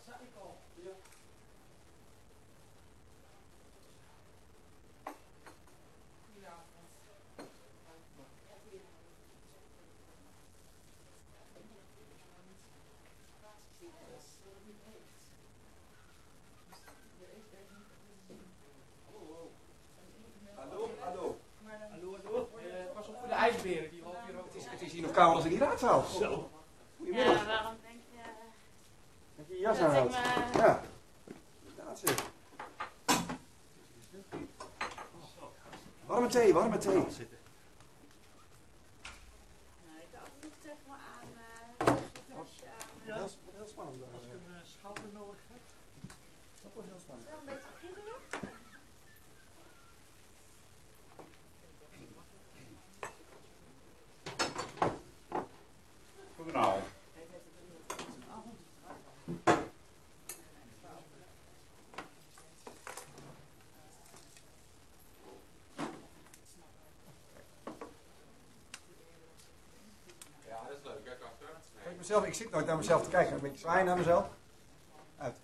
zag ik al. Ja. Hallo. Pas op voor de ijsberen, die lopen hier ook. Het is hier nog kouder als in die raadzaal. Zo. Goedemiddag. Ja, waarom denk je... Dat je je jas aanhoudt. Ja. Inderdaad zeg. Warme thee, warme thee. Nou, ik dacht niet zeg maar aan... Heel spannend. Als ik een schouder nodig heb. Dat wordt heel spannend. Wel een beetje kriebelig. Goedenavond. Ja, dat is leuk, hè, Kasper? Ik zit nooit naar mezelf te kijken. Een beetje zwaaien naar mezelf. Uit.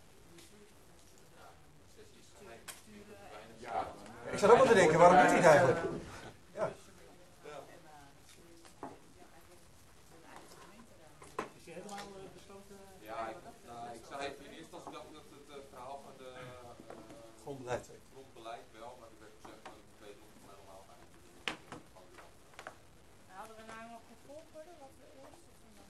Ja. Ik zat ook wel te denken, waarom doet hij het eigenlijk? Ja. Is je helemaal besloten? Ja, ik zei in eerste instantie dacht ik dat het verhaal van de Grondbeleid. grondbeleid wel, maar er werd gezegd dat ik weet nog van helemaal fijn. Hadden we nou nog gevolgd worden wat we eerst of dan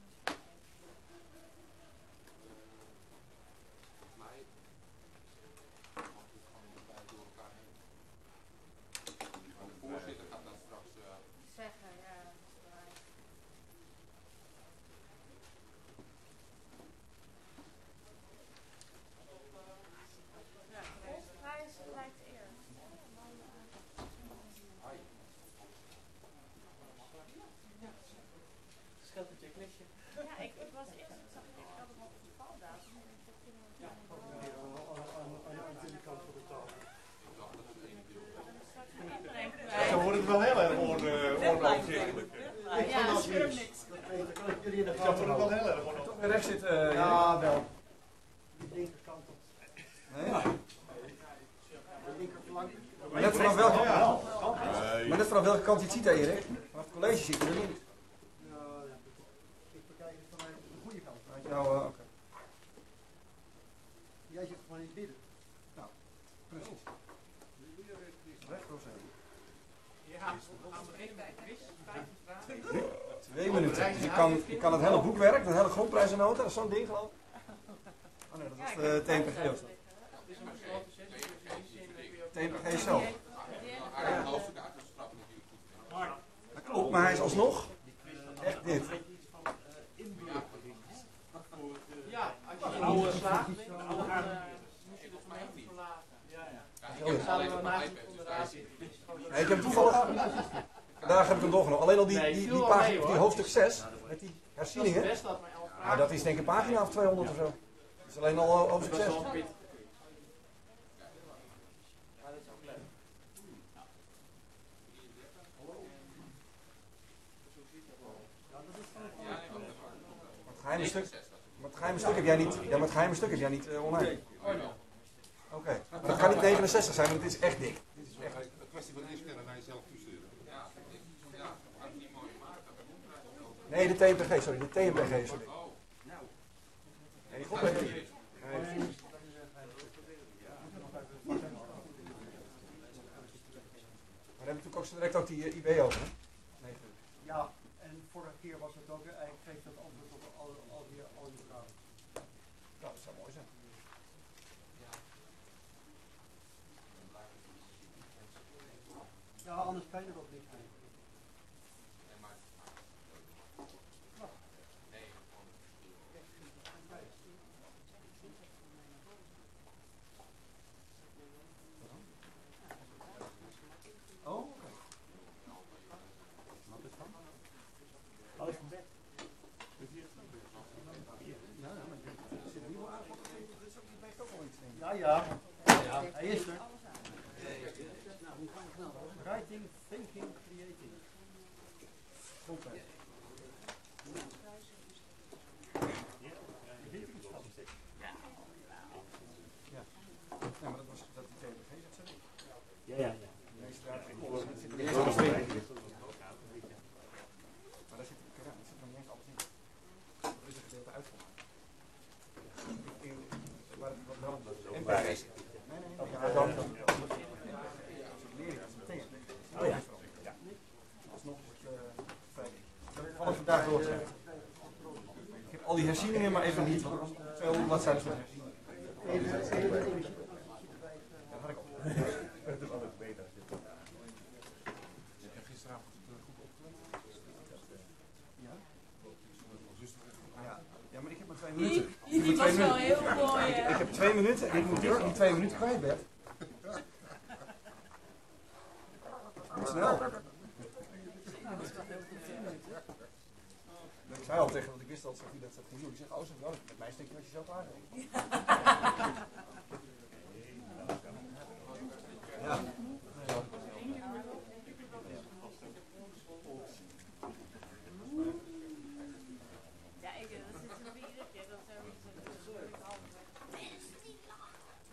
Volgens mij mag dit gewoon bij door elkaar heen. Maar de voorzitter gaat dat straks zeggen, ja, dat is waar. Ja, volgprijs lijkt eerst. Scheelt het je knisje? Ja, ik was eerst, ik had hem op de valdatum. Ik ging hem Ja, aan de kant van de tafel. ik dacht dat het ene deel was. straks met iedereen Zo kwijt. wordt het wel heel erg onoverzichtelijk. Ja, dat scheelt niks. Dat weet ik, kan ik jullie in de Zo gaten wordt het wel houden. heel erg onoverzichtelijk. Rechts zit... Ja, wel. Die linkerkant op. Nee. De linkerflank. Maar net vanaf welke, Nee. maar net vanaf welke kant je het ziet, hè, Erik? Vanaf het college zit je er niet. Ja, ik bekijk het vanuit de goede kant. Uit jou, oké. Jij zit gewoon in het midden. Precies. Recht of zo? Ja, aan de ene quiz, 15 vragen. 2 minuten. Dus je kan het hele boekwerk, dat hele grondprijzennota, dat is zo'n ding geloof ik. Oh nee, dat was de TNPG. Was dat. Het is een besloten sessie, dus in die zin kun je ook... TNPG zelf. Aardig hoofdstuk uit de straf natuurlijk. Dat klopt, maar hij is alsnog echt dit. Ja, als je oude slaagt, moet je de gemeente verlaten. Ja, ja. Ja, ik heb alleen Zouden op we mijn naast iPad, van dus de daar raad zit zitten. Nee, ik heb toevallig, vandaag heb ik hem doorgenomen. Alleen al die pagina, die hoofdstuk 6, met die herzieningen. Best dat maar 11 Nou, vragen. dat is denk ik een pagina of 200 of zo. Dat is alleen al hoofdstuk 6. Maar dat is ook leuk. Maar het geheime stuk heb jij niet, ja, maar het geheime stuk heb jij niet online. Oké, maar dat kan niet 69 zijn, want het is echt dik. Dit is echt Een kwestie van inscannen naar jezelf toesturen. Ja, had ik niet mooi gemaakt. Dat heb ik ook. Nee, de TNPG, sorry, de TNPG, sorry. Oh, Nee, die grondwet niet. Nee. Maar dan hebben we natuurlijk ook zo direct ook die IB over, hè? Nee, Ja, en vorige keer was het ook, ik kreeg dat antwoord op al die vragen. nou, dat zou mooi zijn. Ja, anders kan je er ook niks mee. nee, maar. Nee, gewoon. Oh, oké. Alles van bed. Ja, maar er zit een nieuwe aanpak. Dus die brengt ook wel iets, denk ik. Ja, ja. Hij is er. Writing, thinking, creating. vandaag doorgezet. Ik heb al die herzieningen, maar even niet, want 200 bladzijden voor herzieningen. Dat had ik al. Dat is altijd beter. Ik heb gisteravond goed opgelet. Ja, maar ik heb maar 2 minuten. Die was wel heel mooi. Ik heb 2 minuten en ik moet dit in 2 minuten kwijt, Bert. Moet snel. Ik zei al tegen, want ik wist dat Sophie dat ging doen. Ik zeg, oh, zeg, nou, met mij stukje was je zo klaar. Ja. Ja, ik dat zit een biertje, dat is een halve. Nee, dat is niet lang.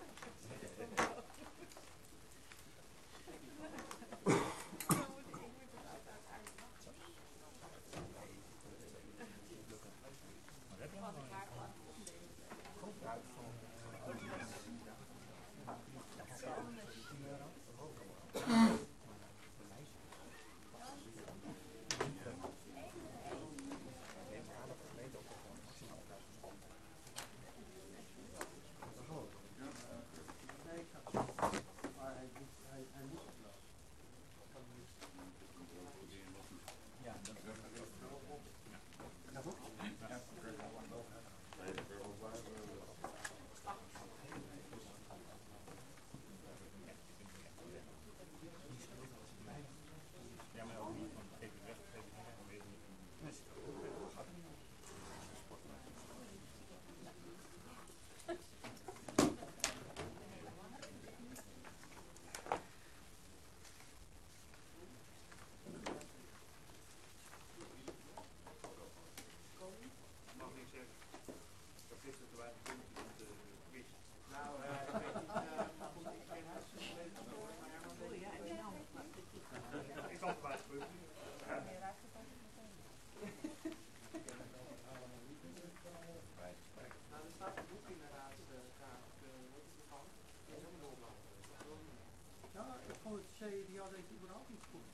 Die hadden ik überhaupt niet goed.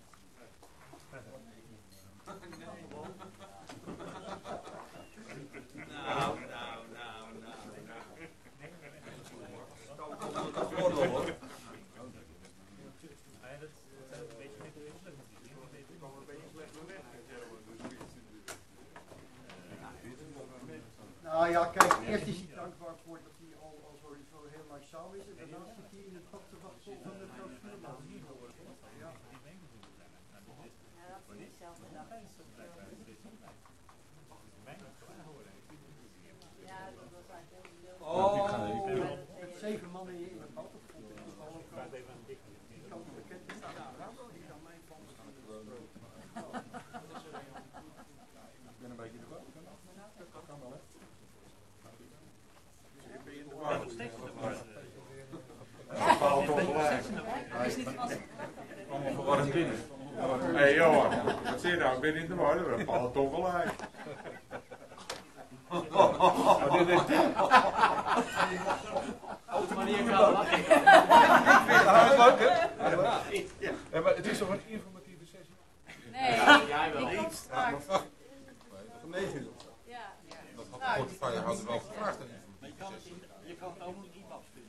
Nou ja, kijk, eerst is hij dankbaar voor dat hij al zo heel langzaam is. En daarna zit hij in het vak te wachten van de brochure. Ja. Ja, dat is dezelfde dag. Ja, dat was eigenlijk heel Oh, met 7 mannen in het auto. Die kan bekend is. Die kan mijn plan gaan. Ik ben een beetje de boot. Dat kan wel, hè? Ben je in de war? Ja, bepaald ongelijk. Allemaal verwarrend binnen. Hé Johan, wat zie je nou? Ik ben in de war, we bepaald ongelijk. Op de manier kan lachen. Ik vind het leuk, hè? Ja, maar het is toch een informatieve sessie? Nee, Jij wel. ik kom straks. Van 9 uur. Ja. Dat had de portefeuille hadden wel gevraagd. Je kan het ook niet afvinden.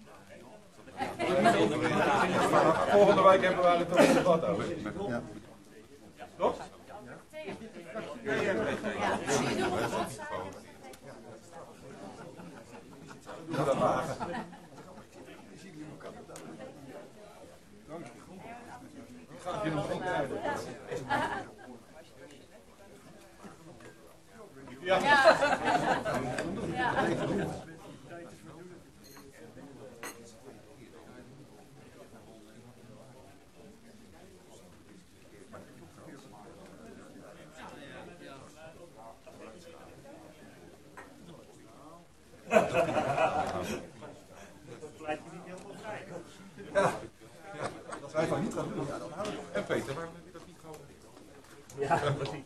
Volgende week hebben we het toch een debat over. Ja. Toch? Doe dat maar. Ik ga het je nog oprijden. Ja. Ja. Ja, dat wij van niet gaan doen. Ja, dan houden we. En Peter, waarom heb je dat niet gehouden? Ja, precies.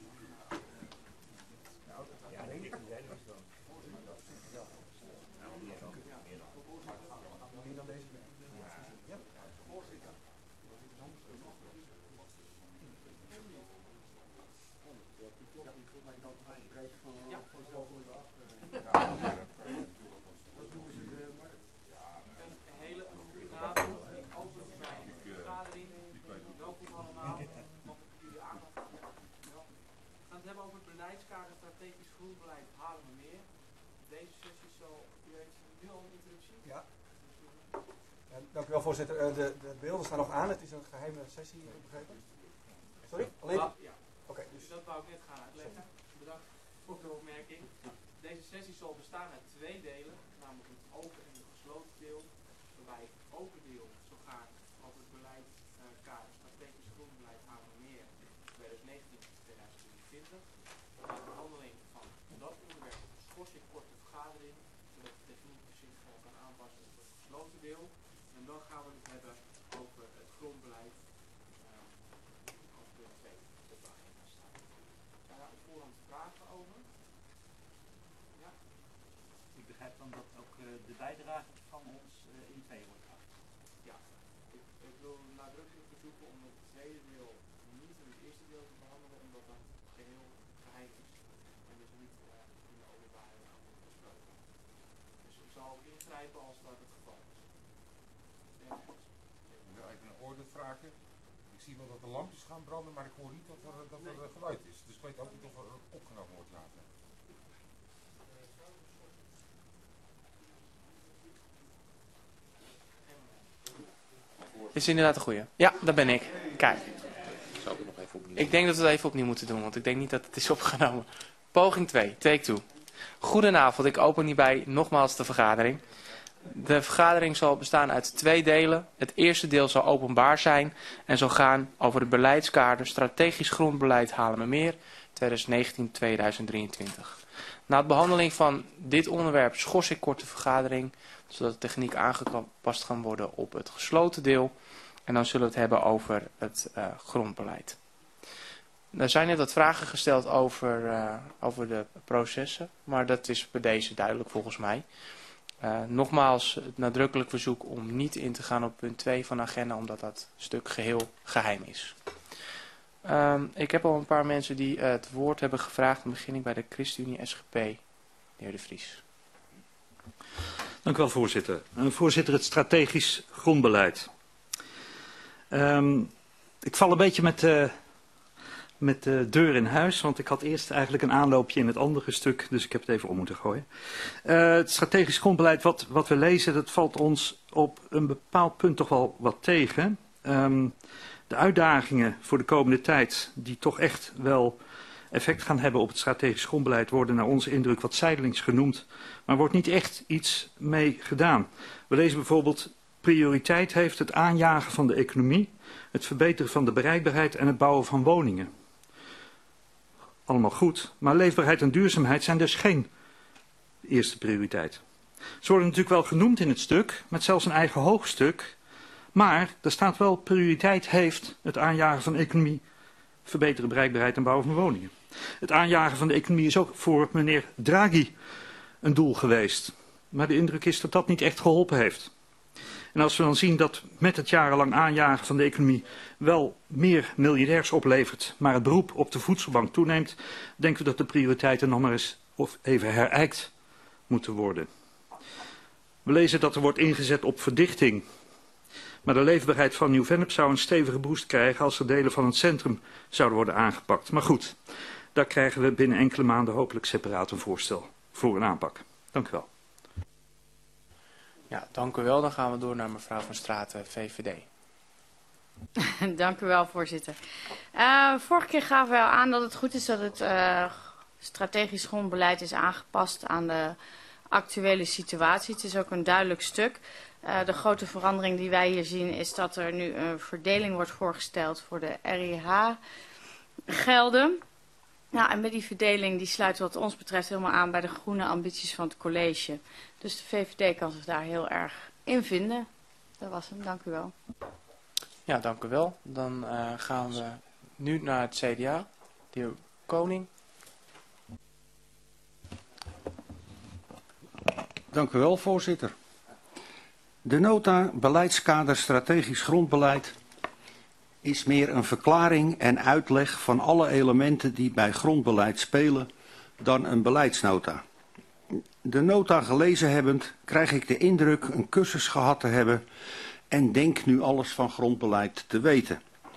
hebben over het beleidskader strategisch groenbeleid Haarlemmermeer. Deze sessie zal, u heeft nu al een introductie? Ja. Dank u wel, voorzitter. De beelden staan nog aan. Het is een geheime sessie, begrepen. Sorry? Alleen? Ja. Oké, Dus dat wou ik net gaan uitleggen. Bedankt voor de opmerking. Deze sessie zal bestaan uit 2 delen, namelijk een open en een gesloten deel. Waarbij het open deel zal gaan over het beleidskader strategisch groenbeleid Haarlemmermeer 2019-2023. De behandeling van dat onderwerp schors ik kort de vergadering, zodat de techniek zich kan aanpassen op het gesloten deel. En dan gaan we het hebben over het grondbeleid. Als punt 2 op de agenda staat. Zijn daar op voorhand vragen over? Ja? Ik begrijp dan dat ook de bijdrage van ons in 2 wordt gehouden. Ja. Ik wil nadrukkelijk verzoeken om het tweede deel niet in het eerste deel te behandelen, omdat dat geheel geheim is. En dus niet in de openbare wordt besproken. Dus ik zal ook ingrijpen als dat het geval is. Ik wil even een orde vragen. Ik zie wel dat de lampjes gaan branden, maar ik hoor niet dat er geluid is. Dus ik weet ook niet of er opgenomen wordt later. Dit is inderdaad een goeie. Ja, dat ben ik. Kijk. Zou ik het nog even opnieuw? Ik denk dat we het even opnieuw moeten doen, want ik denk niet dat het is opgenomen. Poging 2, take 2. Goedenavond, ik open hierbij nogmaals de vergadering. De vergadering zal bestaan uit 2 delen. Het eerste deel zal openbaar zijn en zal gaan over het beleidskader strategisch grondbeleid Haarlemmermeer 2019-2023. Na de behandeling van dit onderwerp schors ik kort de vergadering, zodat de techniek aangepast kan worden op het gesloten deel. En dan zullen we het hebben over het grondbeleid. Er zijn net wat vragen gesteld over de processen, maar dat is bij deze duidelijk volgens mij. Nogmaals het nadrukkelijk verzoek om niet in te gaan op punt 2 van de agenda, omdat dat stuk geheel geheim is. Ik heb al een paar mensen die het woord hebben gevraagd. Dan begin ik bij de ChristenUnie SGP, de heer De Vries. Dank u wel, voorzitter. Voorzitter, het strategisch grondbeleid. Ik val een beetje met de deur in huis, want ik had eerst eigenlijk een aanloopje in het andere stuk, dus ik heb het even om moeten gooien. Het strategisch grondbeleid wat we lezen, dat valt ons op een bepaald punt toch wel wat tegen. De uitdagingen voor de komende tijd, die toch echt wel effect gaan hebben op het strategisch grondbeleid, worden naar onze indruk wat zijdelings genoemd, maar wordt niet echt iets mee gedaan. We lezen bijvoorbeeld: prioriteit heeft het aanjagen van de economie, het verbeteren van de bereikbaarheid en het bouwen van woningen. Allemaal goed, maar leefbaarheid en duurzaamheid zijn dus geen eerste prioriteit. Ze worden natuurlijk wel genoemd in het stuk, met zelfs een eigen hoofdstuk, maar er staat wel: prioriteit heeft het aanjagen van de economie, verbeteren bereikbaarheid en bouwen van woningen. Het aanjagen van de economie is ook voor meneer Draghi een doel geweest, maar de indruk is dat dat niet echt geholpen heeft. En als we dan zien dat met het jarenlang aanjagen van de economie wel meer miljardairs oplevert, maar het beroep op de voedselbank toeneemt, denken we dat de prioriteiten nog maar eens of even herijkt moeten worden. We lezen dat er wordt ingezet op verdichting, maar de leefbaarheid van Nieuw-Vennep zou een stevige boost krijgen als er delen van het centrum zouden worden aangepakt. Maar goed, daar krijgen we binnen enkele maanden hopelijk separaat een voorstel voor een aanpak. Dank u wel. Ja, dank u wel. Dan gaan we door naar mevrouw Van Straten, VVD. Dank u wel, voorzitter. Vorige keer gaven we al aan dat het goed is dat het strategisch grondbeleid is aangepast aan de actuele situatie. Het is ook een duidelijk stuk. De grote verandering die wij hier zien is dat er nu een verdeling wordt voorgesteld voor de RIH-gelden. Nou, en met die verdeling die sluit wat ons betreft helemaal aan bij de groene ambities van het college. Dus de VVD kan zich daar heel erg in vinden. Dat was hem, dank u wel. Ja, dank u wel. Dan gaan we nu naar het CDA. De heer Koning. Dank u wel, voorzitter. De nota beleidskader strategisch grondbeleid is meer een verklaring en uitleg van alle elementen die bij grondbeleid spelen dan een beleidsnota. De nota gelezen hebbend krijg ik de indruk een cursus gehad te hebben en denk nu alles van grondbeleid te weten.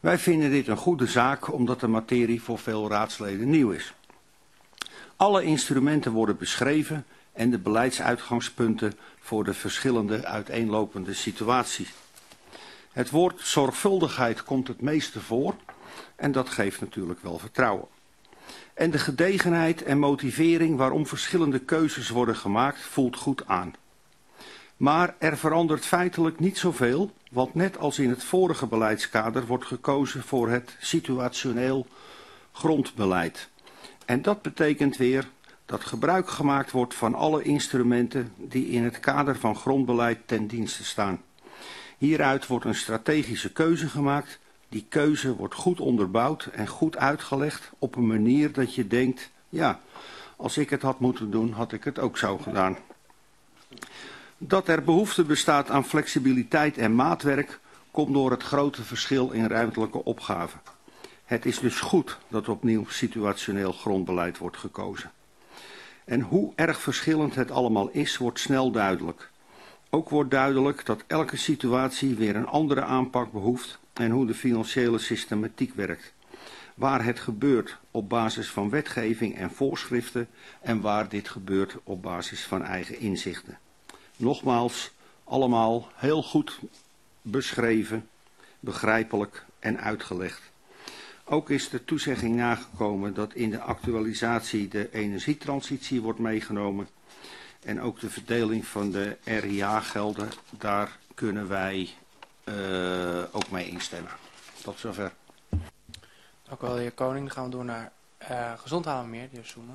Wij vinden dit een goede zaak omdat de materie voor veel raadsleden nieuw is. Alle instrumenten worden beschreven en de beleidsuitgangspunten voor de verschillende uiteenlopende situaties. Het woord zorgvuldigheid komt het meeste voor en dat geeft natuurlijk wel vertrouwen. En de gedegenheid en motivering waarom verschillende keuzes worden gemaakt voelt goed aan. Maar er verandert feitelijk niet zoveel, want net als in het vorige beleidskader wordt gekozen voor het situationeel grondbeleid. En dat betekent weer dat gebruik gemaakt wordt van alle instrumenten die in het kader van grondbeleid ten dienste staan. Hieruit wordt een strategische keuze gemaakt. Die keuze wordt goed onderbouwd en goed uitgelegd op een manier dat je denkt, ja, als ik het had moeten doen, had ik het ook zo gedaan. Dat er behoefte bestaat aan flexibiliteit en maatwerk komt door het grote verschil in ruimtelijke opgaven. Het is dus goed dat opnieuw situationeel grondbeleid wordt gekozen. En hoe erg verschillend het allemaal is, wordt snel duidelijk. Ook wordt duidelijk dat elke situatie weer een andere aanpak behoeft en hoe de financiële systematiek werkt. Waar het gebeurt op basis van wetgeving en voorschriften en waar dit gebeurt op basis van eigen inzichten. Nogmaals, allemaal heel goed beschreven, begrijpelijk en uitgelegd. Ook is de toezegging nagekomen dat in de actualisatie de energietransitie wordt meegenomen. En ook de verdeling van de RIA-gelden, daar kunnen wij ook mee instemmen. Tot zover. Dank u wel, de heer Koning. Dan gaan we door naar gezond Haarlemmermeer, de heer Soeman.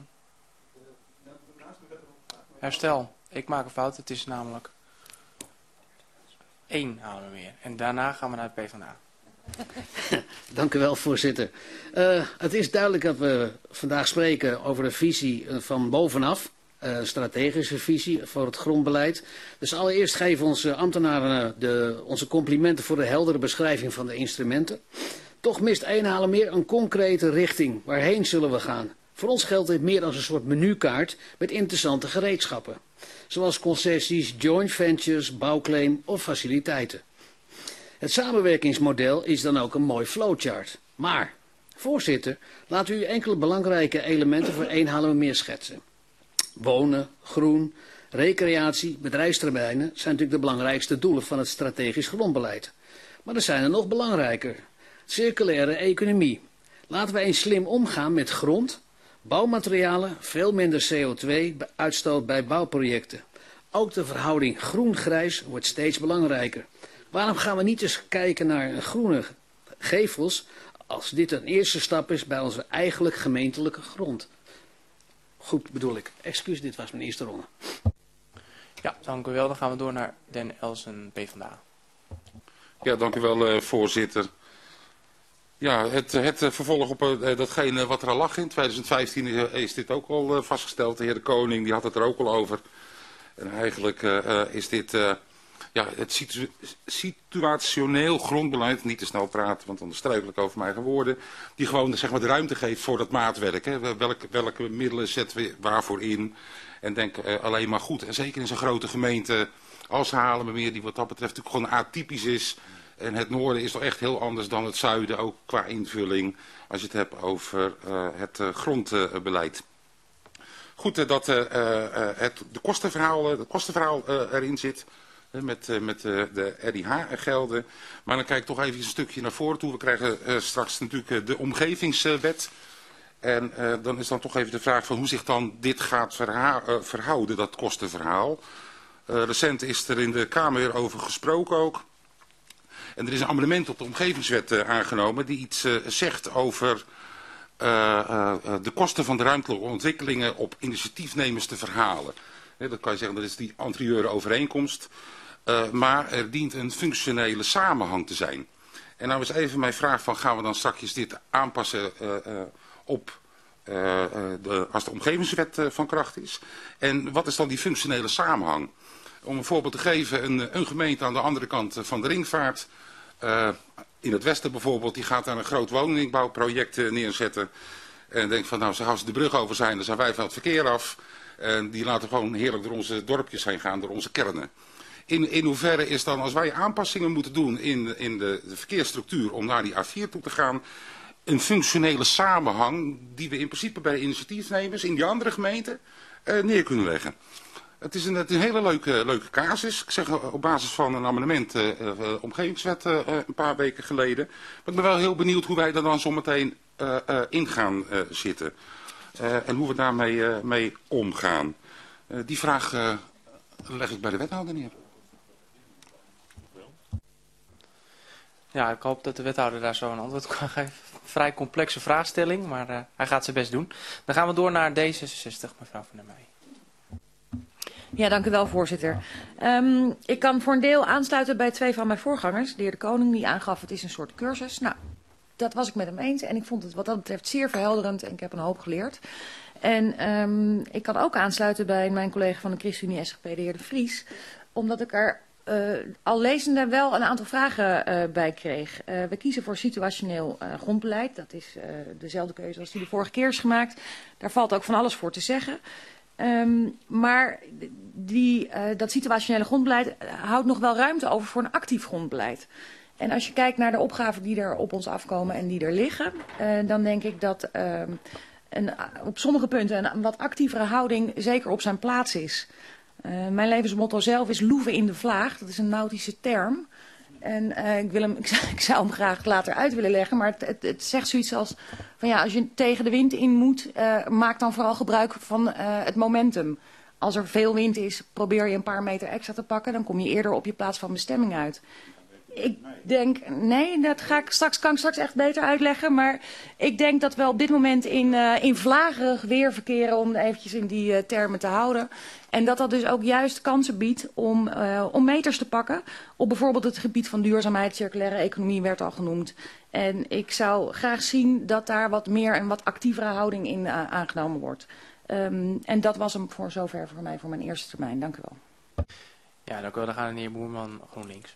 Herstel. Ik maak een fout. Het is namelijk 1 Haarlemmermeer. En daarna gaan we naar het PvdA. Dank u wel, voorzitter. Het is duidelijk dat we vandaag spreken over een visie van bovenaf. Een strategische visie voor het grondbeleid. Dus allereerst geven onze ambtenaren onze complimenten voor de heldere beschrijving van de instrumenten. Toch mist 1 Haarlemmermeer een concrete richting. Waarheen zullen we gaan? Voor ons geldt dit meer als een soort menukaart met interessante gereedschappen. Zoals concessies, joint ventures, bouwclaim of faciliteiten. Het samenwerkingsmodel is dan ook een mooi flowchart. Maar, voorzitter, laat u enkele belangrijke elementen voor 1 Haarlemmermeer schetsen. Wonen, groen, recreatie, bedrijfsterreinen zijn natuurlijk de belangrijkste doelen van het strategisch grondbeleid. Maar er zijn er nog belangrijker. Circulaire economie. Laten we eens slim omgaan met grond, bouwmaterialen, veel minder CO2-uitstoot bij bouwprojecten. Ook de verhouding groen-grijs wordt steeds belangrijker. Waarom gaan we niet eens kijken naar groene gevels als dit een eerste stap is bij onze eigenlijk gemeentelijke grond? Goed bedoel ik. Excuus, dit was mijn eerste ronde. Ja, dank u wel. Dan gaan we door naar Den Elsen, PvdA. Ja, dank u wel, voorzitter. Ja, het vervolg op datgene wat er al lag in 2015 is dit ook al vastgesteld. De heer De Koning die had het er ook al over. En eigenlijk is dit het situationeel grondbeleid, niet te snel praten, want dan struikel ik over mijn eigen woorden, die gewoon zeg maar, de ruimte geeft voor dat maatwerk. Hè. Welke middelen zetten we waarvoor in? En denk alleen maar goed. En zeker in zo'n grote gemeente als Haarlemmermeer, die wat dat betreft natuurlijk gewoon atypisch is. En het noorden is toch echt heel anders dan het zuiden, ook qua invulling, als je het hebt over het grondbeleid. Goed dat het kostenverhaal erin zit. Met de RIH-gelden. Maar dan kijk ik toch even een stukje naar voren toe. We krijgen straks natuurlijk de omgevingswet. En dan is dan toch even de vraag van hoe zich dan dit gaat verhouden, dat kostenverhaal. Recent is er in de Kamer over gesproken ook. En er is een amendement op de omgevingswet aangenomen die iets zegt over de kosten van de ruimtelijke ontwikkelingen op initiatiefnemers te verhalen. Dat kan je zeggen, dat is die anterieure overeenkomst. Maar er dient een functionele samenhang te zijn. En nou is even mijn vraag van, gaan we dan straks dit aanpassen op als de omgevingswet van kracht is? En wat is dan die functionele samenhang? Om een voorbeeld te geven, een gemeente aan de andere kant van de ringvaart, in het westen bijvoorbeeld, die gaat daar een groot woningbouwproject neerzetten. En denkt van, nou, als ze de brug over zijn, dan zijn wij van het verkeer af. En die laten gewoon heerlijk door onze dorpjes heen gaan, door onze kernen. In hoeverre is dan, als wij aanpassingen moeten doen in de verkeersstructuur om naar die A4 toe te gaan, een functionele samenhang die we in principe bij de initiatiefnemers in die andere gemeenten neer kunnen leggen. Het is een hele leuke casus. Ik zeg op basis van een amendement omgevingswet een paar weken geleden. Maar ik ben wel heel benieuwd hoe wij er dan zometeen in gaan zitten. En hoe we daarmee mee omgaan. Die vraag leg ik bij de wethouder neer. Ja, ik hoop dat de wethouder daar zo een antwoord kan geven. Vrij complexe vraagstelling, maar hij gaat zijn best doen. Dan gaan we door naar D66, mevrouw Van der Meij. Ja, dank u wel, voorzitter. Ik kan voor een deel aansluiten bij twee van mijn voorgangers. De heer De Koning die aangaf, het is een soort cursus. Nou, dat was ik met hem eens en ik vond het wat dat betreft zeer verhelderend en ik heb een hoop geleerd. En ik kan ook aansluiten bij mijn collega van de ChristenUnie SGP, de heer De Vries, omdat ik er al lezende wel een aantal vragen bij kreeg. We kiezen voor situationeel grondbeleid. Dat is dezelfde keuze als die de vorige keer is gemaakt. Daar valt ook van alles voor te zeggen. Maar dat situationele grondbeleid houdt nog wel ruimte over voor een actief grondbeleid. En als je kijkt naar de opgaven die er op ons afkomen en die er liggen, dan denk ik dat op sommige punten een wat actievere houding zeker op zijn plaats is. Mijn levensmotto zelf is loeven in de vlaag. Dat is een nautische term. En ik zou hem graag later uit willen leggen. Maar het zegt zoiets als, van ja, als je tegen de wind in moet, maak dan vooral gebruik van het momentum. Als er veel wind is, probeer je een paar meter extra te pakken. Dan kom je eerder op je plaats van bestemming uit. Ik denk, nee, dat kan ik straks echt beter uitleggen. Maar ik denk dat we op dit moment in vlagerig weer verkeren, om eventjes in die termen te houden. En dat dus ook juist kansen biedt om meters te pakken. Op bijvoorbeeld het gebied van duurzaamheid, circulaire economie werd al genoemd. En ik zou graag zien dat daar wat meer en wat actievere houding in aangenomen wordt. En dat was hem voor zover voor mij voor mijn eerste termijn. Dank u wel. Ja, dank u wel. Dan gaan we naar de heer Boerman, GroenLinks.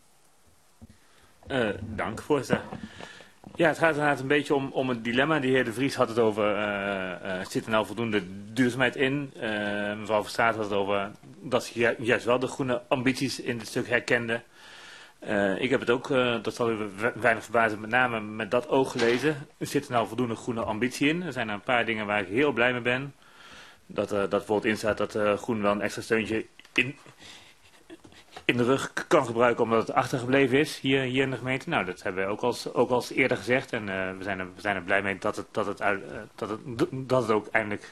Dank, voorzitter. Ja, het gaat inderdaad een beetje om het dilemma. De heer De Vries had het over, zit er nou voldoende duurzaamheid in? Mevrouw Verstraat had het over dat ze juist wel de groene ambities in dit stuk herkende. Ik heb het ook, dat zal u weinig verbazen, met name met dat oog gelezen. Zit er nou voldoende groene ambitie in? Er zijn een paar dingen waar ik heel blij mee ben. Dat bijvoorbeeld in staat dat groen wel een extra steuntje in de rug kan gebruiken omdat het achtergebleven is hier in de gemeente. Nou, dat hebben we ook al eerder gezegd. En we zijn er blij mee dat het ook eindelijk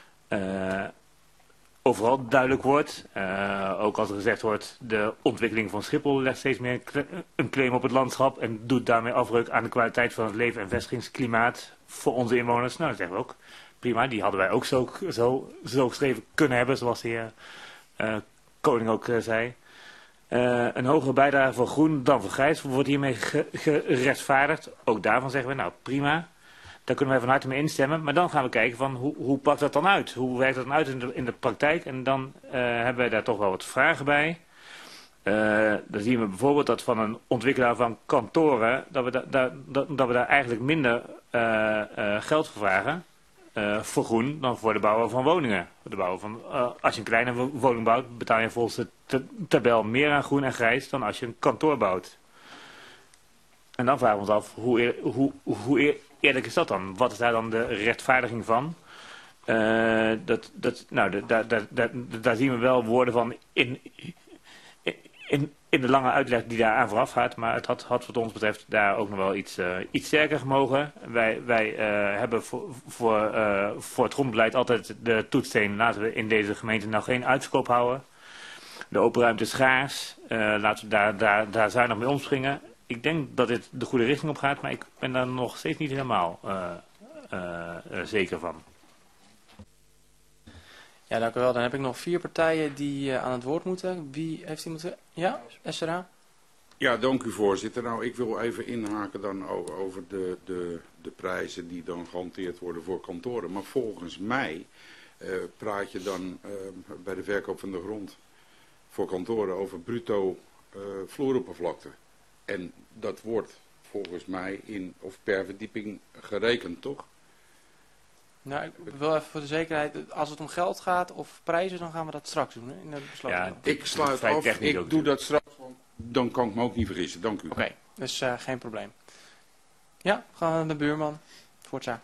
overal duidelijk wordt. Ook als er gezegd wordt, de ontwikkeling van Schiphol legt steeds meer een claim op het landschap en doet daarmee afbreuk aan de kwaliteit van het leven en vestigingsklimaat voor onze inwoners. Nou, dat zeggen we ook. Prima, die hadden wij ook zo geschreven kunnen hebben, zoals de heer Koning ook zei. Een hogere bijdrage voor groen dan voor grijs wordt hiermee gerechtvaardigd. Ook daarvan zeggen we, nou prima, daar kunnen wij van harte mee instemmen. Maar dan gaan we kijken van hoe pakt dat dan uit? Hoe werkt dat dan uit in de praktijk? En dan hebben wij daar toch wel wat vragen bij. Dan zien we bijvoorbeeld dat van een ontwikkelaar van kantoren, dat we daar eigenlijk minder geld voor vragen. Voor groen dan voor de bouwen van woningen. De bouwen van, als je een kleine woning bouwt, betaal je volgens de tabel meer aan groen en grijs dan als je een kantoor bouwt. En dan vragen we ons af, hoe eerlijk is dat dan? Wat is daar dan de rechtvaardiging van? Daar zien we wel woorden van in de lange uitleg die daar aan vooraf gaat, maar het had wat ons betreft daar ook nog wel iets sterker gemogen. Wij hebben voor het grondbeleid altijd de toetssteen, laten we in deze gemeente nou geen uitverkoop houden. De open ruimte is schaars, laten we daar zuinig mee omspringen. Ik denk dat dit de goede richting op gaat, maar ik ben daar nog steeds niet helemaal zeker van. Ja, dank u wel. Dan heb ik nog 4 partijen die aan het woord moeten. Wie heeft iemand? Ja, SRA? Ja, dank u voorzitter. Nou, ik wil even inhaken dan over de prijzen die dan gehanteerd worden voor kantoren. Maar volgens mij praat je dan bij de verkoop van de grond voor kantoren over bruto vloeroppervlakte. En dat wordt volgens mij per verdieping gerekend, toch? Nou, ik wil even voor de zekerheid, als het om geld gaat of prijzen, dan gaan we dat straks doen, hè, in het besloten. Ja, Ik sluit af, ik doe dat straks, want dan kan ik me ook niet vergissen. Dank u. Oké, dus geen probleem. Ja, gaan we naar de buurman. Voortza.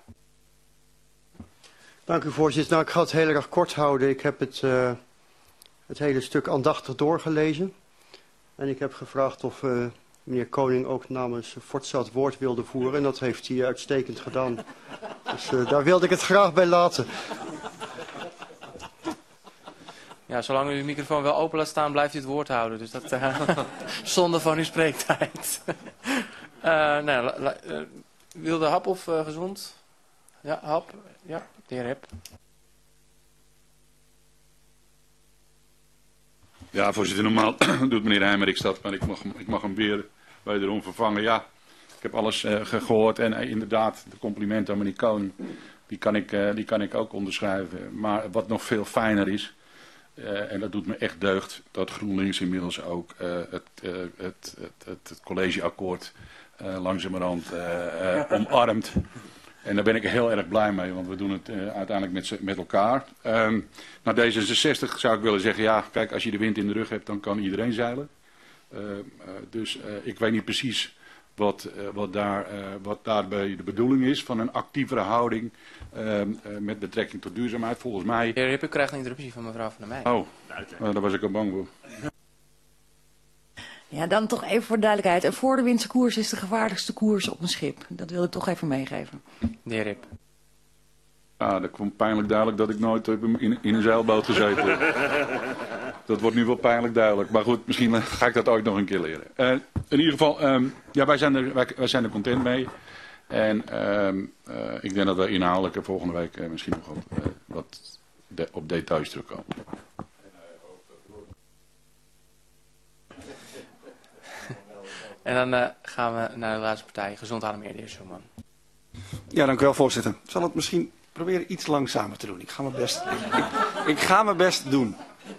Dank u, voorzitter. Nou, ik ga het heel erg kort houden. Ik heb het hele stuk aandachtig doorgelezen. En ik heb gevraagd of meneer Koning ook namens Forza het woord wilde voeren. En dat heeft hij uitstekend gedaan. Dus daar wilde ik het graag bij laten. Ja, zolang u de microfoon wel open laat staan, blijft u het woord houden. Dus dat zonde van uw spreektijd. Wilde hap of gezond? Ja, hap. Ja, de heer Hep. Ja, voorzitter, normaal doet meneer Heijmerix dat, maar ik mag hem weer wederom vervangen. Ja, ik heb alles gehoord en inderdaad, de complimenten aan meneer Koning, die kan ik ook onderschrijven. Maar wat nog veel fijner is, en dat doet me echt deugd, dat GroenLinks inmiddels ook het collegeakkoord langzamerhand omarmt. En daar ben ik heel erg blij mee, want we doen het uiteindelijk met elkaar. Naar D66 zou ik willen zeggen, ja, kijk, als je de wind in de rug hebt, dan kan iedereen zeilen. Dus ik weet niet precies wat daarbij de bedoeling is van een actievere houding met betrekking tot duurzaamheid. Volgens mij... De heer Rippe krijgt een interruptie van mevrouw Van der Meij. Oh, daar was ik al bang voor. Ja, dan toch even voor de duidelijkheid. Een voor de windse koers is de gevaarlijkste koers op een schip. Dat wil ik toch even meegeven. De heer Rip. Ah, dat kwam pijnlijk duidelijk dat ik nooit heb in een zeilboot gezeten heb. Dat wordt nu wel pijnlijk duidelijk. Maar goed, misschien ga ik dat ooit nog een keer leren. In ieder geval, ja, wij zijn er content mee. En ik denk dat we inhoudelijk volgende week misschien nog wat op details terugkomen. En dan gaan we naar de laatste partij, Gezond Haarlemmer, de heer Schuurman. Ja, dank u wel, voorzitter. Ik zal het misschien proberen iets langzamer te doen. Ik ga mijn best doen.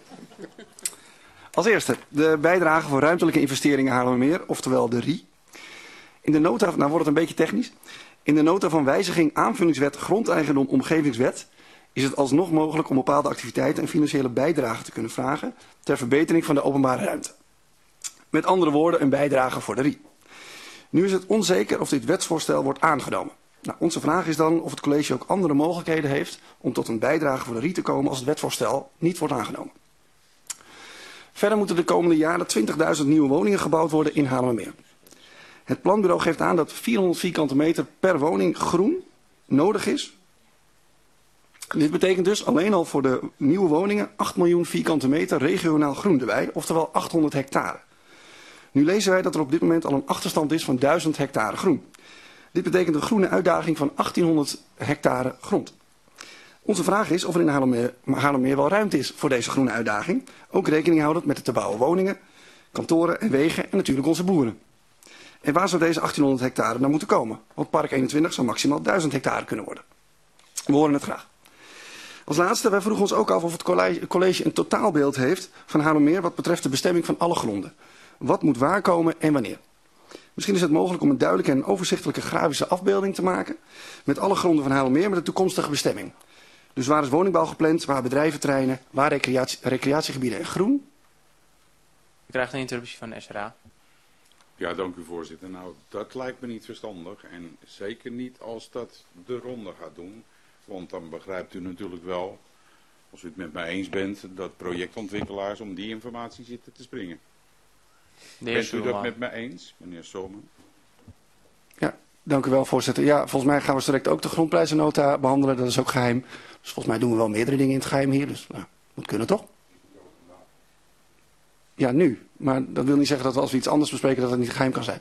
Als eerste, de bijdrage voor ruimtelijke investeringen Haarlemmermeer, oftewel de RI. In de nota, nou wordt het een beetje technisch. In de nota van wijziging aanvullingswet grondeigendom omgevingswet is het alsnog mogelijk om bepaalde activiteiten en financiële bijdrage te kunnen vragen ter verbetering van de openbare ruimte. Met andere woorden, een bijdrage voor de RI. Nu is het onzeker of dit wetsvoorstel wordt aangenomen. Nou, onze vraag is dan of het college ook andere mogelijkheden heeft om tot een bijdrage voor de RI te komen als het wetsvoorstel niet wordt aangenomen. Verder moeten de komende jaren 20.000 nieuwe woningen gebouwd worden in Haarlemmermeer. Het planbureau geeft aan dat 400 vierkante meter per woning groen nodig is. Dit betekent dus alleen al voor de nieuwe woningen 8 miljoen vierkante meter regionaal groen erbij, oftewel 800 hectare. Nu lezen wij dat er op dit moment al een achterstand is van 1000 hectare groen. Dit betekent een groene uitdaging van 1800 hectare grond. Onze vraag is of er in Haarlemmermeer wel ruimte is voor deze groene uitdaging. Ook rekening houdend met de te bouwen woningen, kantoren en wegen en natuurlijk onze boeren. En waar zou deze 1800 hectare nou moeten komen? Want Park 21 zou maximaal 1000 hectare kunnen worden. We horen het graag. Als laatste, wij vroegen ons ook af of het college een totaalbeeld heeft van Haarlemmermeer wat betreft de bestemming van alle gronden. Wat moet waar komen en wanneer? Misschien is het mogelijk om een duidelijke en overzichtelijke grafische afbeelding te maken met alle gronden van Haarlemmermeer met de toekomstige bestemming. Dus waar is woningbouw gepland, waar bedrijventerreinen, waar recreatiegebieden en groen? U krijgt een interruptie van de SRA. Ja, dank u voorzitter. Nou, dat lijkt me niet verstandig en zeker niet als dat de ronde gaat doen. Want dan begrijpt u natuurlijk wel, als u het met mij eens bent, dat projectontwikkelaars om die informatie zitten te springen. Bent u dat met mij eens, meneer Solman? Ja, dank u wel, voorzitter. Ja, volgens mij gaan we direct ook de grondprijzennota behandelen. Dat is ook geheim. Dus volgens mij doen we wel meerdere dingen in het geheim hier. Dus nou, moet kunnen toch? Ja, nu. Maar dat wil niet zeggen dat we als we iets anders bespreken dat het niet geheim kan zijn.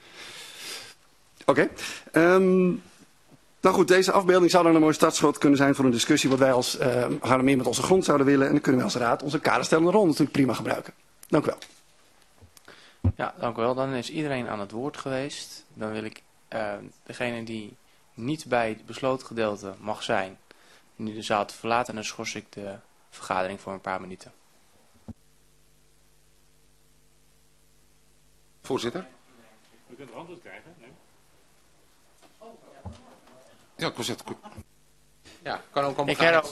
Oké. Nou goed, deze afbeelding zou dan een mooi startschot kunnen zijn voor een discussie wat wij als Haarlemmermeer met onze grond zouden willen. En dan kunnen we als raad onze kaderstellende rol natuurlijk prima gebruiken. Dank u wel. Ja, dank u wel. Dan is iedereen aan het woord geweest. Dan wil ik degene die niet bij het besloten gedeelte mag zijn, nu de zaal te verlaten. En dan schors ik de vergadering voor een paar minuten. Voorzitter? We kunnen antwoord krijgen. Nee? Ja, ik was het. Ja, kan ook al Ik heropen.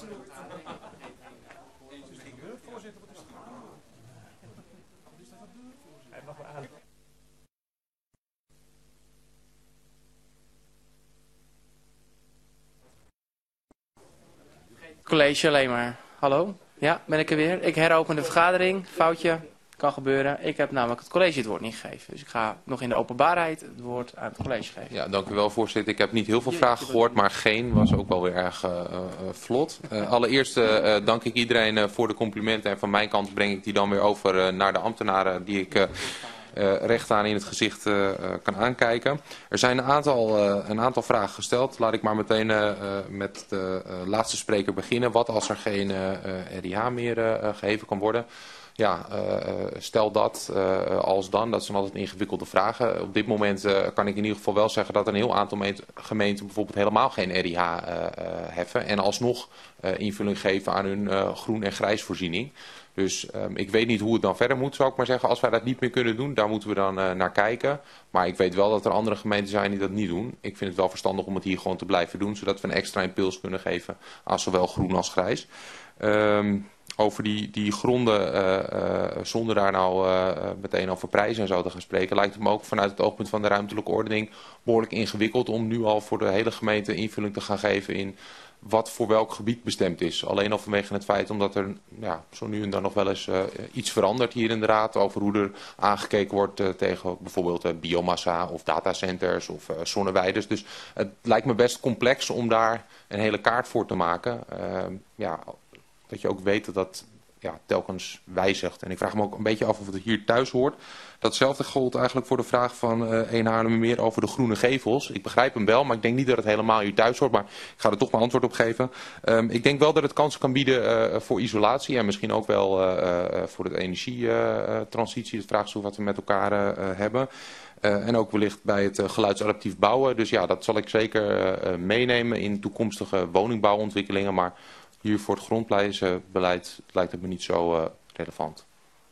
College alleen maar. Hallo? Ja, ben ik er weer. Ik heropen de vergadering. Foutje. Kan gebeuren. Ik heb namelijk het college het woord niet gegeven. Dus ik ga nog in de openbaarheid het woord aan het college geven. Ja, dank u wel, voorzitter. Ik heb niet heel veel vragen gehoord, maar geen was ook wel weer erg vlot. Allereerst dank ik iedereen voor de complimenten. En van mijn kant breng ik die dan weer over naar de ambtenaren die ik recht aan in het gezicht kan aankijken. Er zijn een aantal vragen gesteld. Laat ik maar meteen met de laatste spreker beginnen. Wat als er geen RIH meer gegeven kan worden? Ja, stel dat als dan. Dat zijn altijd ingewikkelde vragen. Op dit moment kan ik in ieder geval wel zeggen dat een heel aantal gemeenten bijvoorbeeld helemaal geen RIH heffen. En alsnog invulling geven aan hun groen- en grijsvoorziening. Dus ik weet niet hoe het dan verder moet, zou ik maar zeggen. Als wij dat niet meer kunnen doen, daar moeten we dan naar kijken. Maar ik weet wel dat er andere gemeenten zijn die dat niet doen. Ik vind het wel verstandig om het hier gewoon te blijven doen. Zodat we een extra impuls kunnen geven aan zowel groen als grijs. Over die gronden, zonder daar nou meteen over prijzen en zo te gaan spreken, lijkt het me ook vanuit het oogpunt van de ruimtelijke ordening behoorlijk ingewikkeld om nu al voor de hele gemeente invulling te gaan geven in wat voor welk gebied bestemd is. Alleen al vanwege het feit omdat er zo nu en dan nog wel eens iets verandert hier in de raad over hoe er aangekeken wordt tegen bijvoorbeeld biomassa of datacenters of zonneweiders. Dus het lijkt me best complex om daar een hele kaart voor te maken. Dat je ook weet dat dat telkens wijzigt. En ik vraag me ook een beetje af of het hier thuis hoort. Datzelfde gold eigenlijk voor de vraag van een Haarlemmermeer over de groene gevels. Ik begrijp hem wel, maar ik denk niet dat het helemaal hier thuis hoort. Maar ik ga er toch maar antwoord op geven. Ik denk wel dat het kansen kan bieden voor isolatie. En misschien ook wel voor de energietransitie. Het vraagstuk wat we met elkaar hebben. En ook wellicht bij het geluidsadaptief bouwen. Dus ja, dat zal ik zeker meenemen in toekomstige woningbouwontwikkelingen. Maar hier voor het grondprijzenbeleid lijkt het me niet zo relevant.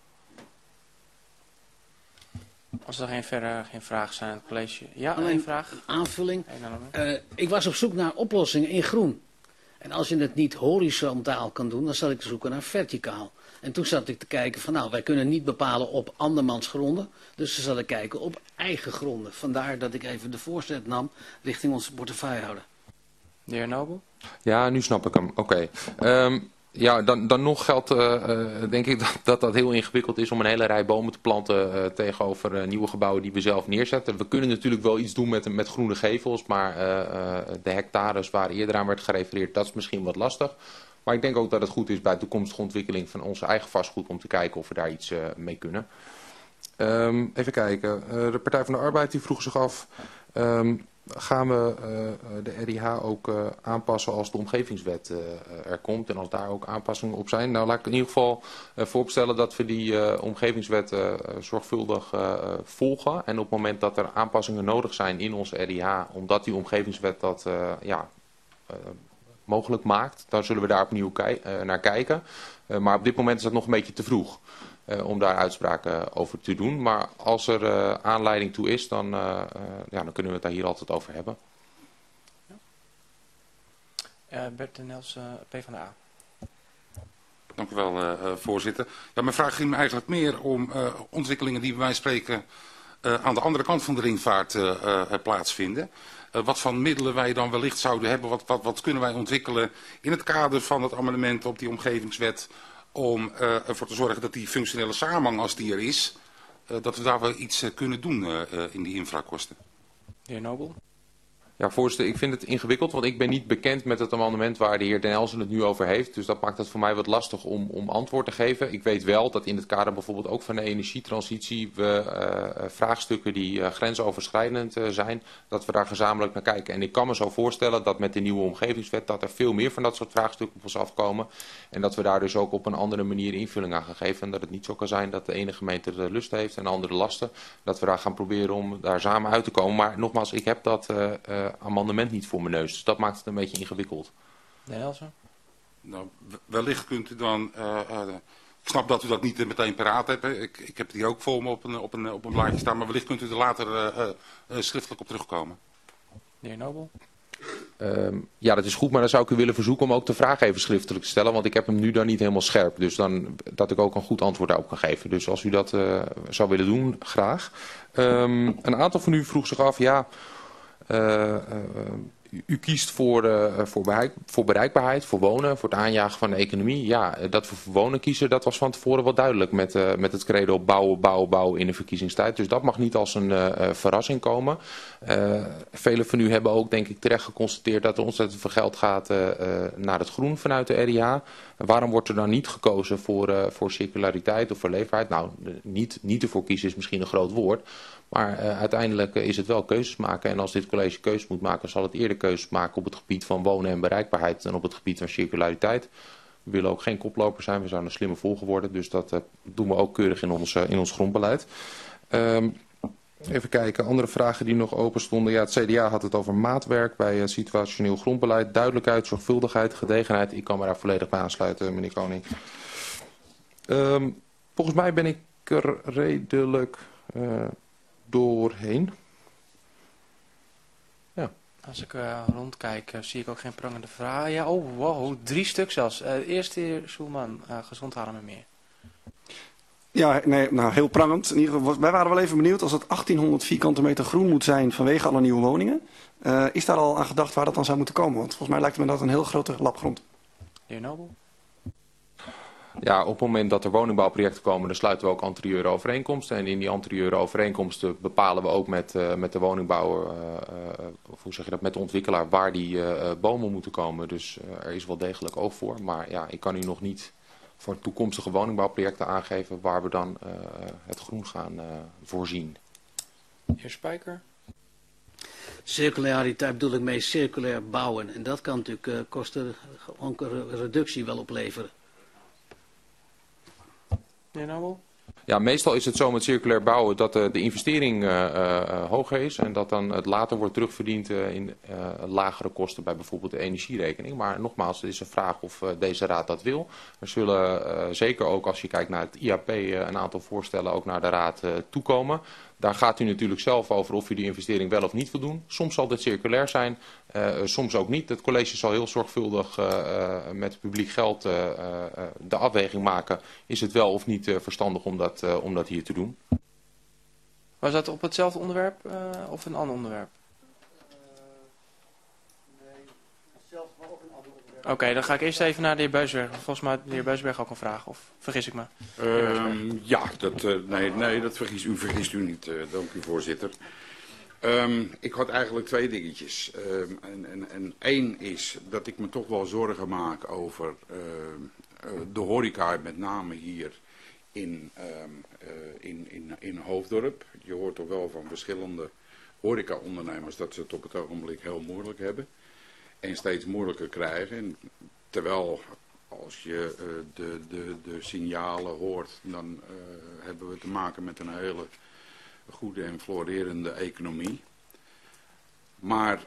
Als er geen vragen zijn aan het college. Ja, alleen een vraag. Aanvulling. Ik was op zoek naar oplossingen in groen. En als je het niet horizontaal kan doen, dan zat ik zoeken naar verticaal. En toen zat ik te kijken van wij kunnen niet bepalen op andermans gronden. Dus dan zat ik kijken op eigen gronden. Vandaar dat ik even de voorzet nam richting onze portefeuillehouder. De heer Nobel? Ja, nu snap ik hem. Oké. Dan nog geldt denk ik dat heel ingewikkeld is om een hele rij bomen te planten tegenover nieuwe gebouwen die we zelf neerzetten. We kunnen natuurlijk wel iets doen met groene gevels, maar de hectares waar eerder aan werd gerefereerd, dat is misschien wat lastig. Maar ik denk ook dat het goed is bij de toekomstige ontwikkeling van onze eigen vastgoed om te kijken of we daar iets mee kunnen. Even kijken. De Partij van de Arbeid die vroeg zich af, gaan we de RIH ook aanpassen als de omgevingswet er komt en als daar ook aanpassingen op zijn? Nou, laat ik in ieder geval vooropstellen dat we die omgevingswet zorgvuldig volgen. En op het moment dat er aanpassingen nodig zijn in onze RIH, omdat die omgevingswet dat mogelijk maakt, dan zullen we daar opnieuw naar kijken. Maar op dit moment is dat nog een beetje te vroeg om daar uitspraken over te doen. Maar als er aanleiding toe is, dan kunnen we het daar hier altijd over hebben. Bert de Nels, PvdA. Dank u wel, voorzitter. Ja, mijn vraag ging me eigenlijk meer om ontwikkelingen die bij mij spreken aan de andere kant van de ringvaart plaatsvinden. Wat voor middelen wij dan wellicht zouden hebben, wat kunnen wij ontwikkelen in het kader van het amendement op die omgevingswet om ervoor te zorgen dat die functionele samenhang, als die er is, dat we daar wel iets kunnen doen in die infrakosten. De heer Nobel. Ja, voorzitter, ik vind het ingewikkeld, want ik ben niet bekend met het amendement waar de heer Den Elsen het nu over heeft. Dus dat maakt het voor mij wat lastig om antwoord te geven. Ik weet wel dat in het kader bijvoorbeeld ook van de energietransitie we vraagstukken die grensoverschrijdend zijn, dat we daar gezamenlijk naar kijken. En ik kan me zo voorstellen dat met de nieuwe omgevingswet dat er veel meer van dat soort vraagstukken op ons afkomen. En dat we daar dus ook op een andere manier invulling aan gaan geven. En dat het niet zo kan zijn dat de ene gemeente de lust heeft en de andere lasten. Dat we daar gaan proberen om daar samen uit te komen. Maar nogmaals, ik heb dat amendement niet voor mijn neus. Dus dat maakt het een beetje ingewikkeld. De Elsen? Nou, wellicht kunt u dan... ik snap dat u dat niet meteen paraat hebt. Hè. Ik heb het hier ook voor me op een blaadje staan. Maar wellicht kunt u er later schriftelijk op terugkomen. De heer Nobel? Ja, dat is goed, maar dan zou ik u willen verzoeken om ook de vraag even schriftelijk te stellen, want ik heb hem nu dan niet helemaal scherp. Dus dan dat ik ook een goed antwoord daarop kan geven. Dus als u dat zou willen doen, graag. Een aantal van u vroeg zich af, ja, u kiest voor bereikbaarheid, voor wonen, voor het aanjagen van de economie. Ja, dat we voor wonen kiezen, dat was van tevoren wel duidelijk met het credo bouwen, bouwen, bouwen in de verkiezingstijd. Dus dat mag niet als een verrassing komen. Velen van u hebben ook, denk ik, terecht geconstateerd dat er ontzettend veel geld gaat naar het groen vanuit de RIA. Waarom wordt er dan niet gekozen voor circulariteit of voor leefbaarheid? Nou, niet ervoor kiezen is misschien een groot woord. Maar uiteindelijk is het wel keuzes maken. En als dit college keuzes moet maken, zal het eerder keuzes maken op het gebied van wonen en bereikbaarheid dan op het gebied van circulariteit. We willen ook geen koploper zijn, we zouden een slimme volger worden. Dus dat doen we ook keurig in ons grondbeleid. Even kijken, andere vragen die nog open stonden. Ja, het CDA had het over maatwerk bij situationeel grondbeleid. Duidelijkheid, zorgvuldigheid, gedegenheid. Ik kan me daar volledig bij aansluiten, meneer Koning. Volgens mij ben ik er redelijk doorheen. Ja. Als ik rondkijk, zie ik ook geen prangende vragen. Ja, oh, wow, 3 stuk zelfs. Eerst de heer Soelman, gezond halen met meer. Ja, nee, nou heel prangend. In ieder geval, wij waren wel even benieuwd als het 1800 vierkante meter groen moet zijn vanwege alle nieuwe woningen. Is daar al aan gedacht waar dat dan zou moeten komen? Want volgens mij lijkt me dat een heel grote lap grond. De heer Nobel? Ja, op het moment dat er woningbouwprojecten komen, dan sluiten we ook anterieure overeenkomsten. En in die anterieure overeenkomsten bepalen we ook met de woningbouwer, of hoe zeg je dat, met de ontwikkelaar waar die bomen moeten komen. Dus er is wel degelijk oog voor. Maar ja, ik kan u nog niet voor toekomstige woningbouwprojecten aangeven waar we dan het groen gaan voorzien. Heer Spijker? Circulariteit bedoel ik mee circulair bouwen. En dat kan natuurlijk kostenreductie wel opleveren. Meneer Nobel? Ja, meestal is het zo met circulair bouwen dat de investering hoger is en dat dan het later wordt terugverdiend in lagere kosten bij bijvoorbeeld de energierekening. Maar nogmaals, het is een vraag of deze raad dat wil. Er zullen zeker ook als je kijkt naar het IAP een aantal voorstellen ook naar de raad toekomen. Daar gaat u natuurlijk zelf over of u die investering wel of niet wil doen. Soms zal dit circulair zijn, soms ook niet. Het college zal heel zorgvuldig met publiek geld de afweging maken. Is het wel of niet verstandig om dat hier te doen? Was dat op hetzelfde onderwerp of een ander onderwerp? Nee, zelfs maar ook een ander onderwerp. Oké, dan ga ik eerst even naar de heer Buisberg. Volgens mij had de heer Buisberg ook een vraag, of vergis ik me? Ja, u vergist u niet, dank u voorzitter. Ik had eigenlijk 2 dingetjes. En één is dat ik me toch wel zorgen maak over de horeca, met name hier in Hoofddorp. Je hoort toch wel van verschillende horecaondernemers dat ze het op het ogenblik heel moeilijk hebben. En steeds moeilijker krijgen. En terwijl als je de signalen hoort, dan hebben we te maken met een hele goede en florerende economie. Maar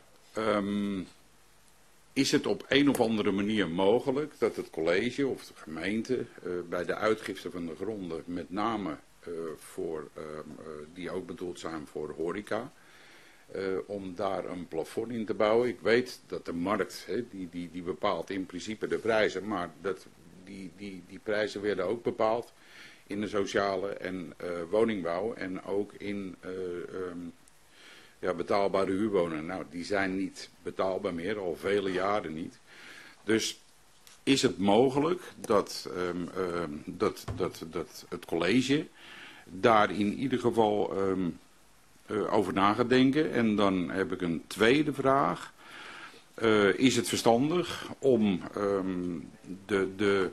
is het op een of andere manier mogelijk dat het college of de gemeente bij de uitgifte van de gronden, met name die ook bedoeld zijn voor horeca, om daar een plafond in te bouwen? Ik weet dat de markt, die bepaalt in principe de prijzen, maar die prijzen werden ook bepaald in de sociale en woningbouw en ook in betaalbare huurwoningen. Nou, die zijn niet betaalbaar meer, al vele jaren niet. Dus is het mogelijk dat het college daar in ieder geval over na gaat denken? En dan heb ik een tweede vraag. Is het verstandig om de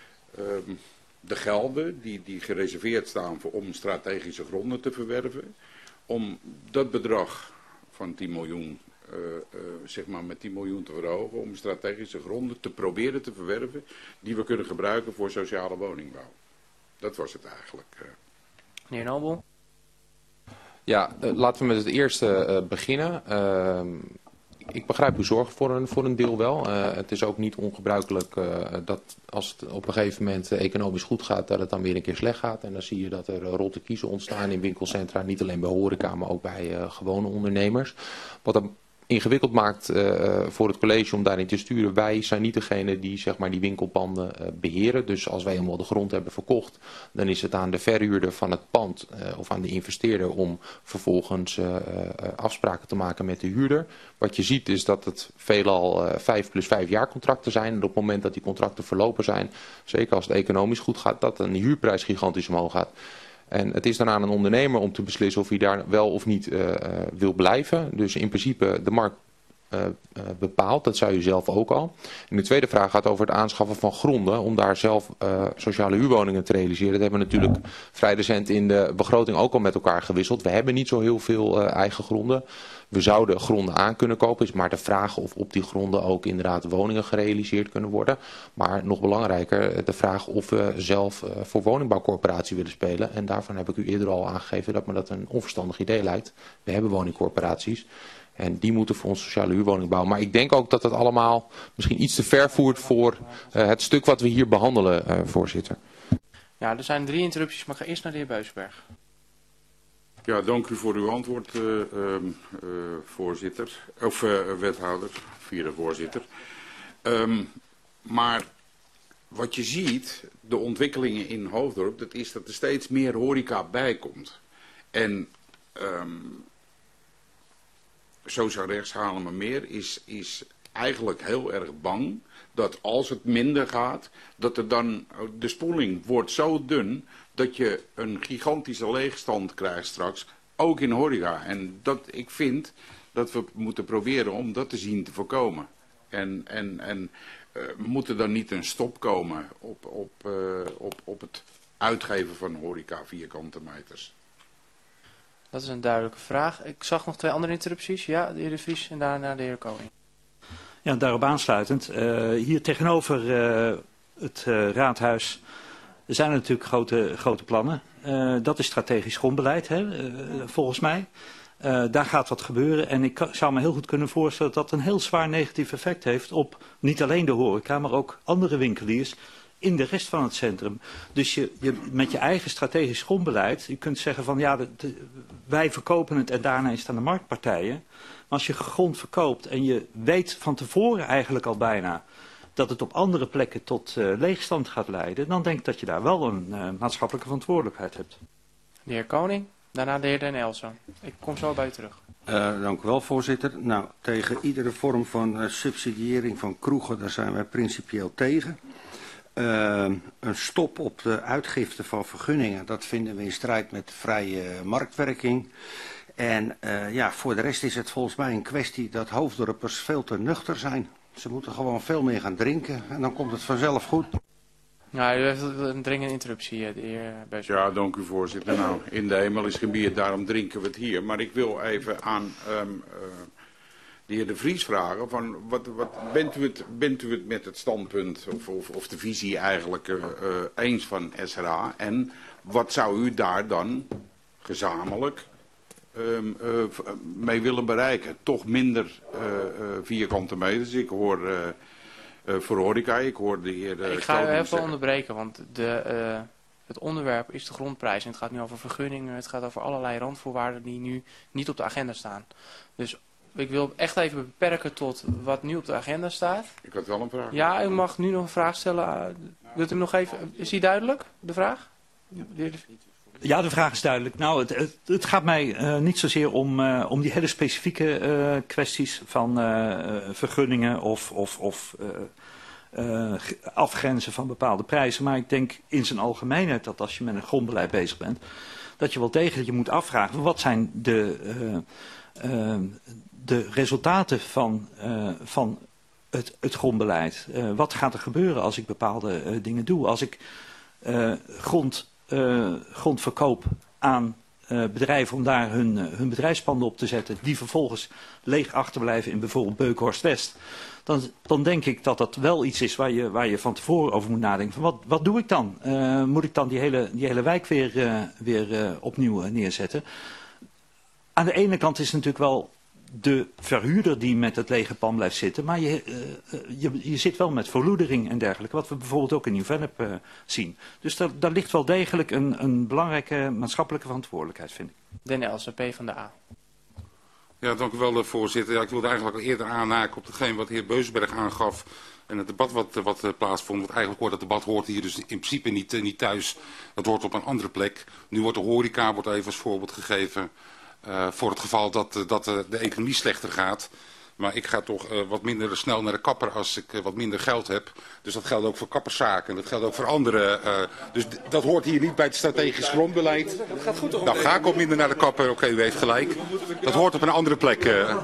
gelden die gereserveerd staan om strategische gronden te verwerven, om dat bedrag van 10 miljoen, met 10 miljoen te verhogen, om strategische gronden te proberen te verwerven die we kunnen gebruiken voor sociale woningbouw? Dat was het eigenlijk. Meneer Nobel? Ja, laten we met het eerste beginnen. Ik begrijp uw zorg voor een deel wel. Het is ook niet ongebruikelijk dat als het op een gegeven moment economisch goed gaat, dat het dan weer een keer slecht gaat. En dan zie je dat er rotte kiezen ontstaan in winkelcentra. Niet alleen bij horeca, maar ook bij gewone ondernemers. Wat er ingewikkeld maakt voor het college om daarin te sturen. Wij zijn niet degene die zeg maar, die winkelpanden beheren. Dus als wij eenmaal de grond hebben verkocht, dan is het aan de verhuurder van het pand of aan de investeerder om vervolgens afspraken te maken met de huurder. Wat je ziet is dat het veelal 5 plus 5 jaar contracten zijn. En op het moment dat die contracten verlopen zijn, zeker als het economisch goed gaat, dat een huurprijs gigantisch omhoog gaat. En het is dan aan een ondernemer om te beslissen of hij daar wel of niet wil blijven. Dus in principe de markt bepaalt, dat zou je zelf ook al. En de tweede vraag gaat over het aanschaffen van gronden om daar zelf sociale huurwoningen te realiseren. Dat hebben we natuurlijk vrij recent in de begroting ook al met elkaar gewisseld. We hebben niet zo heel veel eigen gronden. We zouden gronden aan kunnen kopen, is maar de vraag of op die gronden ook inderdaad woningen gerealiseerd kunnen worden. Maar nog belangrijker de vraag of we zelf voor woningbouwcorporatie willen spelen. En daarvan heb ik u eerder al aangegeven dat me dat een onverstandig idee lijkt. We hebben woningcorporaties en die moeten voor ons sociale huurwoning bouwen. Maar ik denk ook dat het allemaal misschien iets te ver voert voor het stuk wat we hier behandelen, voorzitter. Ja, er zijn 3 interrupties, maar ik ga eerst naar de heer Buisenberg. Ja, dank u voor uw antwoord, voorzitter. Of wethouder, vierde voorzitter. Maar wat je ziet, de ontwikkelingen in Hoofddorp, dat is dat er steeds meer horeca bij komt. En Sosa Rechts Haarlemmermeer is eigenlijk heel erg bang dat als het minder gaat, dat er dan de spoeling wordt zo dun dat je een gigantische leegstand krijgt straks, ook in horeca. En ik vind dat we moeten proberen om dat te zien te voorkomen. En moet er dan niet een stop komen op het uitgeven van horeca vierkante meters? Dat is een duidelijke vraag. Ik zag nog 2 andere interrupties. Ja, de heer De Vries en daarna de heer Koning. Ja, daarop aansluitend. Hier tegenover het raadhuis zijn er natuurlijk grote plannen. Dat is strategisch grondbeleid, volgens mij. Daar gaat wat gebeuren en ik zou me heel goed kunnen voorstellen dat dat een heel zwaar negatief effect heeft op niet alleen de horeca, maar ook andere winkeliers in de rest van het centrum. Dus je met je eigen strategisch grondbeleid, je kunt zeggen van ja, wij verkopen het en daarna is het aan de marktpartijen. Maar als je grond verkoopt en je weet van tevoren eigenlijk al bijna dat het op andere plekken tot leegstand gaat leiden, dan denk ik dat je daar wel een maatschappelijke verantwoordelijkheid hebt. De heer Koning, daarna de heer Den Elsen. Ik kom zo bij u terug. Dank u wel, voorzitter. Nou, tegen iedere vorm van subsidiëring van kroegen, daar zijn wij principieel tegen. Een stop op de uitgifte van vergunningen, dat vinden we in strijd met de vrije marktwerking. En ja, voor de rest is het volgens mij een kwestie dat Hoofddorpers veel te nuchter zijn. Ze moeten gewoon veel meer gaan drinken en dan komt het vanzelf goed. Ja, u heeft een dringende interruptie, de heer Buisenberg. Ja, dank u voorzitter. Nou, in de hemel is geen bier, daarom drinken we het hier. Maar ik wil even aan de heer De Vries vragen, van bent u het met het standpunt of de visie eigenlijk eens van SRA? En wat zou u daar dan gezamenlijk mee willen bereiken? Toch minder vierkante meters. Ik hoor voor horeca, ik hoor de heer Ik ga u even onderbreken, want het onderwerp is de grondprijs. En het gaat nu over vergunningen, het gaat over allerlei randvoorwaarden die nu niet op de agenda staan. Dus ik wil echt even beperken tot wat nu op de agenda staat. Ik had wel een vraag. Ja, u mag nu nog een vraag stellen. Wilt u hem nog even... Is die duidelijk, de vraag? Ja, de vraag is duidelijk. Nou, het gaat mij niet zozeer om die hele specifieke kwesties van vergunningen of afgrenzen van bepaalde prijzen. Maar ik denk in zijn algemeenheid dat als je met een grondbeleid bezig bent, dat je wel degelijk je moet afvragen wat zijn de resultaten van het grondbeleid. Wat gaat er gebeuren als ik bepaalde dingen doe? Als ik grond verkoop aan bedrijven om daar hun bedrijfspanden op te zetten, die vervolgens leeg achterblijven in bijvoorbeeld Beukenhorst West, dan denk ik dat dat wel iets is waar je van tevoren over moet nadenken. Van wat doe ik dan? Moet ik dan die hele wijk weer opnieuw neerzetten? Aan de ene kant is het natuurlijk wel de verhuurder die met het lege pand blijft zitten, maar je zit wel met verloedering en dergelijke, wat we bijvoorbeeld ook in Nieuw-Vennep zien. Dus daar ligt wel degelijk een belangrijke maatschappelijke verantwoordelijkheid, vind ik. Den Elsen, PvdA. Ja, dank u wel, voorzitter. Ja, ik wilde eigenlijk al eerder aanhaken op hetgeen wat de heer Beusberg aangaf. En het debat wat plaatsvond. Want eigenlijk hoort dat debat hoort hier dus in principe niet thuis. Dat hoort op een andere plek. Nu wordt de horeca even als voorbeeld gegeven. Voor het geval dat de economie slechter gaat. Maar ik ga toch wat minder snel naar de kapper als ik wat minder geld heb. Dus dat geldt ook voor kapperszaken. Dat geldt ook voor andere. Dus dat hoort hier niet bij het strategisch grondbeleid. Dat gaat goed toch? Nou ga ik ook minder naar de kapper. Oké, u heeft gelijk. Dat hoort op een andere plek.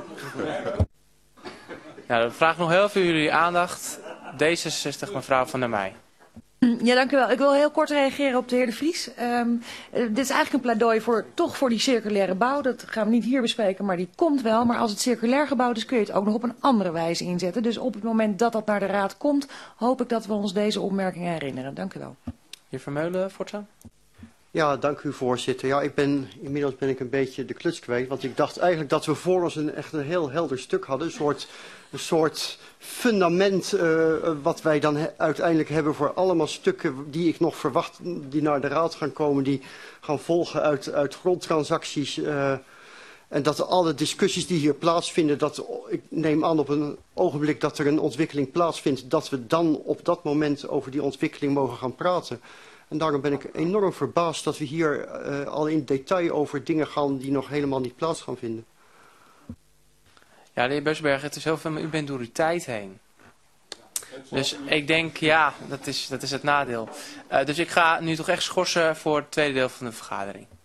Ja, dan vraag ik nog heel veel jullie aandacht. D66, mevrouw Van der Meij. Ja, dank u wel. Ik wil heel kort reageren op de heer De Vries. Dit is eigenlijk een pleidooi voor die circulaire bouw. Dat gaan we niet hier bespreken, maar die komt wel. Maar als het circulair gebouwd is, kun je het ook nog op een andere wijze inzetten. Dus op het moment dat dat naar de Raad komt, hoop ik dat we ons deze opmerkingen herinneren. Dank u wel. Heer Vermeulen, voortgaan. Ja, dank u voorzitter. Ja, inmiddels ben ik een beetje de kluts kwijt. Want ik dacht eigenlijk dat we voor ons echt een heel helder stuk hadden. Een soort fundament wat wij dan uiteindelijk hebben voor allemaal stukken die ik nog verwacht, die naar de Raad gaan komen, die gaan volgen uit grondtransacties. En dat alle discussies die hier plaatsvinden, ik neem aan op een ogenblik dat er een ontwikkeling plaatsvindt, dat we dan op dat moment over die ontwikkeling mogen gaan praten. En daarom ben ik enorm verbaasd dat we hier al in detail over dingen gaan die nog helemaal niet plaats gaan vinden. Ja, de heer Beusberg, het is heel veel, maar u bent door uw tijd heen. Dus ik denk, ja, dat is het nadeel. Dus ik ga nu toch echt schorsen voor het tweede deel van de vergadering.